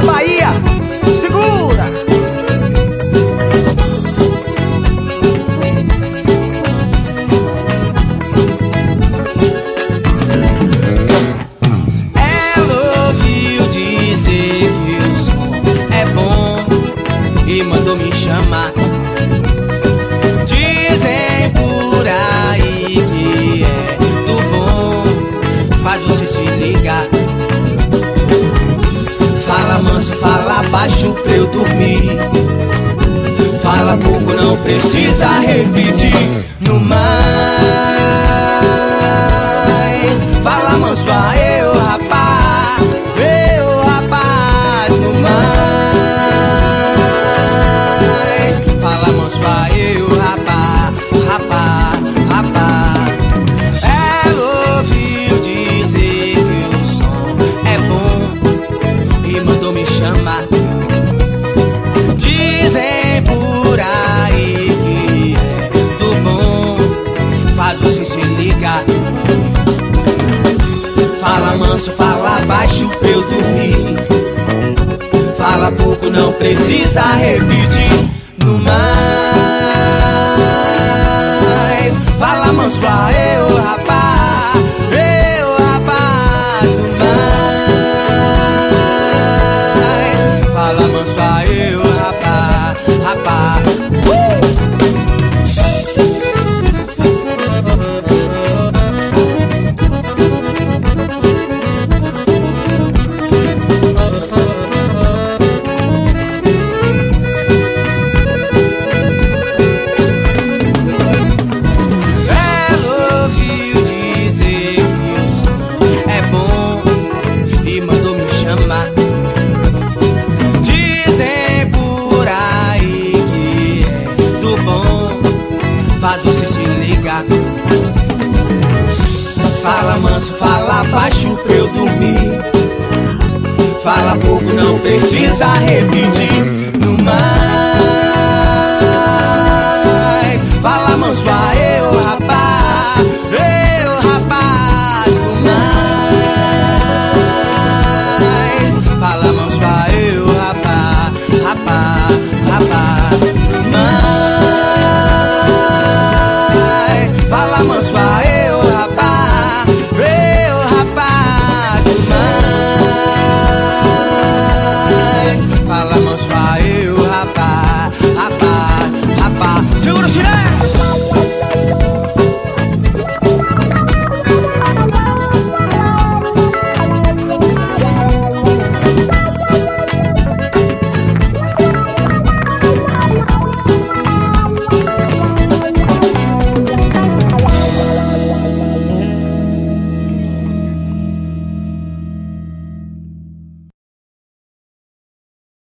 da Bahia, segura! Ela ouviu dizer que o som é bom e mandou me chamar. Dizem por aí que é do bom, faz você se ligar. Fala manso, fala baixo pra eu dormir. Fala pouco, não precisa repetir. No mais, fala manso, eu rapaz, no mais, fala manso, eu rapaz. Ela ouviu dizer que o som é bom e mandou me chamar. Dizem por aí que é do bom, faz você se ligar. Fala manso, fala baixo pra eu dormir. Fala pouco, não precisa repetir. No mais, fala manso, eu rapaz, no mais, fala manso, eu rapaz. Ela ouviu dizer que o som é bom e mandou me chamar. Dizem por aí que é do bom, faz você se ligar. Fala manso, fala baixo pra eu dormir. Fala pouco, não precisa repetir. No mais, fala manso, eu rapaz, no mais, fala manso, eu rapaz, no mais, fala manso, eu rapaz, no mais, fala manso, eu